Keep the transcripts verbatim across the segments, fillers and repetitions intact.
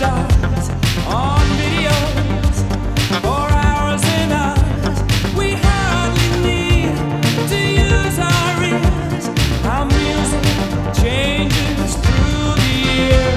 stars on videos for hours and hours. We hardly need to use our ears. Our music changes through the year.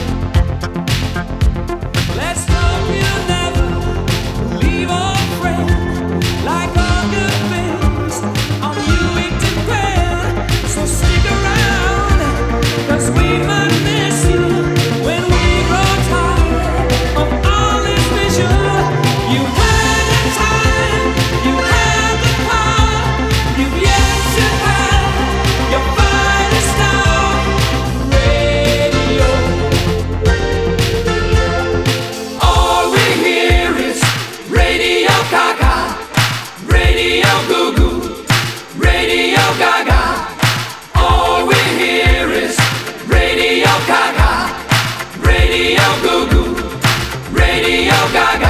Let's hope you never leave a friend. Like all good things, on you it depends. So stick around, 'cause we might miss you when we grow tired of all this vision. You had the time, you had the power, you've yet to have your finest hour. Radio, all we hear is Radio Gaga, Radio Goo Goo, Radio Gaga. All we hear is Radio Gaga, Radio Goo Goo, Radio Gaga.